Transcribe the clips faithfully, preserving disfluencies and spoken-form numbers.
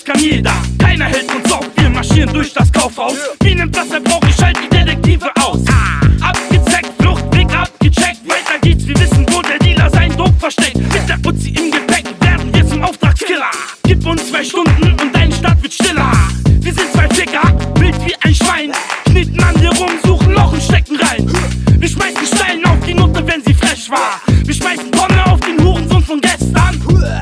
kann jeder. Keiner hält uns auf, wir marschieren durch das Kaufhaus. Wie nimmt das er braucht, ich schalte die Detektive aus. Abgezeckt, Fluchtweg abgecheckt. Weiter geht's, wir wissen, wo der Dealer sein Dope versteckt. Mit der Uzi im Gepäck werden wir zum Auftragskiller. Gib uns zwei Stunden und deine Stadt wird stiller. Wir sind zwei Ficker, wild wie ein Schwein. Kneten an dir rum, suchen Loch und stecken rein. Wir schmeißen Steine auf die Nutte, wenn sie frech war. Wir schmeißen Pommes auf den Hurensohn von gestern.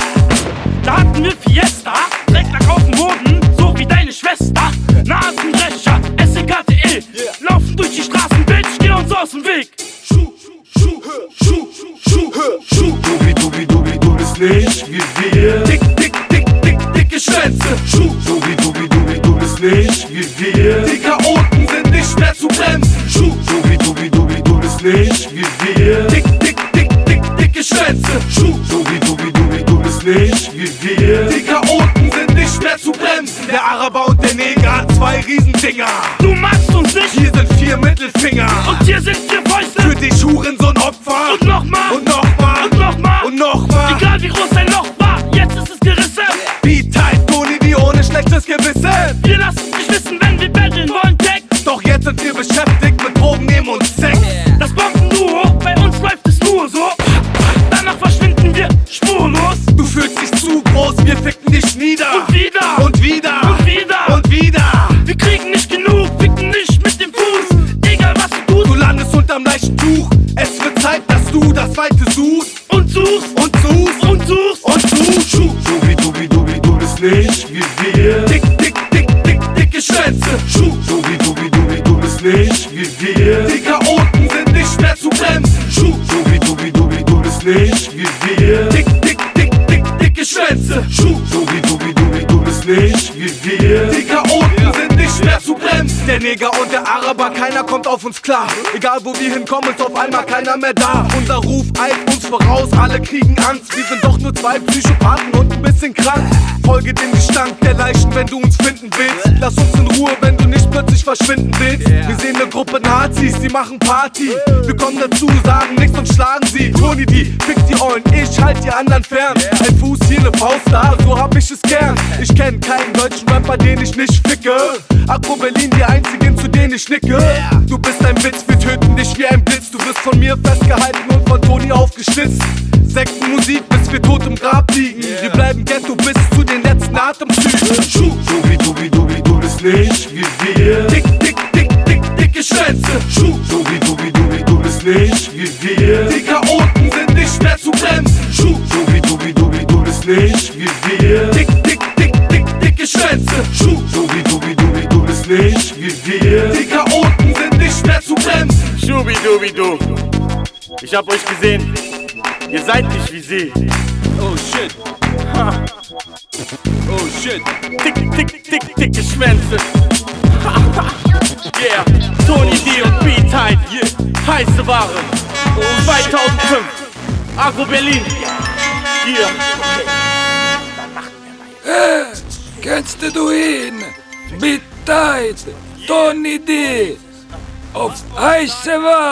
Da hatten wir Fiesta, Drecklack auf dem Boden, so wie deine Schwester. Nasenbrecher, S E K T E, laufen durch die Straßen, Bitch, geh uns aus dem Weg. Schuh, Schuh, Schuh, Schuh, Schuh. Dubi, dubi, dubi, du bist nicht wie wir. Dick, dick, dick, dick, dicke Schwänze. Schuh, dubi, dubi, dubi, du bist nicht wie wir. Die Chaoten sind nicht mehr zu bremsen. Schuh, dubi, dubi, dubi, du bist nicht wie wir. Dick, dick, dick, dick, dicke Schwänze. Schuh, dubi, dubi, dubi, du bist nicht wie wir. Die Chaoten sind nicht mehr zu bremsen. Der Araber und der Neger hat zwei Riesendinger. Du magst uns nicht, Hier sind vier Mittelfinger. und hier sind vier Fäuste. Für dich Hurensohn Opfer. Und nochmal, Und nochmal. und nochmal, Und nochmal. egal wie groß dein Loch war, jetzt ist es gerissen. Beat-Tight, Tony D ohne schlechtes Gewissen. Wir lassen dich wissen, wenn wir battlen wollen, Tech. Doch jetzt sind wir beschäftigt mit Drogen, nehmen und Sex. Das Bombenduo, bei uns läuft es nur so. Danach verschwinden wir spurlos. Du fühlst dich zu groß, wir ficken dich nieder. Und wieder, Und wieder. und wieder. Und wieder. Wir kriegen nicht genug, ficken nicht mit dem Fuß. Egal was du tust Du landest unterm leichten Tuch. Es wird Zeit, dass du das Weite suchst. und suchst Und suchst. und suchst. Und suchst. Schuh. Dubi, dubi, dubi, du bist nicht wie wir. Dick, dick, dick, dick, dicke Schwänze. Schuh. Dubi, dubi, dubi, du bist nicht wie wir. Die Chaoten sind nicht mehr zu bremsen. Schuh. Dubi, dubi, dubi, du bist nicht wie wir. Dick, dick, dick, dick, dicke Schwänze. Schuh. Dubi, dubi, dubi, du bist nicht wie wir. Die Chaoten sind nicht mehr zu bremsen. Der Neger und der Araber, keiner kommt auf uns klar. Egal wo wir hinkommen, ist auf einmal keiner mehr da. Unser Ruf eilt uns voraus, alle kriegen Angst. Wir sind doch nur zwei Psychopathen und ein bisschen krank. Folge dem Gestank der Leichen, wenn du uns finden willst. Lass uns in Ruhe, wenn du nicht plötzlich verschwinden willst. Wir sehen eine Gruppe Nazis, die machen Party. Wir kommen dazu, sagen nichts und schlagen sie. Tony D, fick die Eulen, ich halt die anderen fern. Ein Fuß hier, ne Faust da, so hab ich es gern. Ich kenn keinen deutschen Rapper, den ich nicht ficke. Agro Berlin, die einzigen, zu denen ich nicke. Du bist ein Witz, wir töten dich wie ein Blitz. Du wirst von mir festgehalten und von Tony aufgeschlitzt. Sektenmusik, bis wir tot im Grab liegen. Wir bleiben Ghetto bis zu den letzten Atemzügen. Schuh. Dubi, dubi, dubi, du bist nicht wie wir. Dick, dick, dick, dick, dicke Schwänze. Schuh. Dubi, dubi, dubi, du bist nicht wie wir. Die Chaoten sind nicht mehr zu bremsen. Schuh. Dubi, dubi, dubi, du bist nicht wie wir. Dick, dick, dick, dick, dicke Schwänze. Schuh. Dubi, dubi, dubi, du bist nicht wie wir. Die Chaoten sind nicht mehr zu bremsen. Schubidubidu. Ich hab euch gesehen. Ihr seid nicht wie sie. Oh shit. Ha. Oh shit. Dick, dick, dick, dicke Schwänze. Yeah. Tony D und Beat-Tight. Yeah. Heiße Ware. zweitausendfünf. Agro Berlin. Hier. Äh, kennst du ihn? Beat-Tight, Tony D. Auf heiße Ware.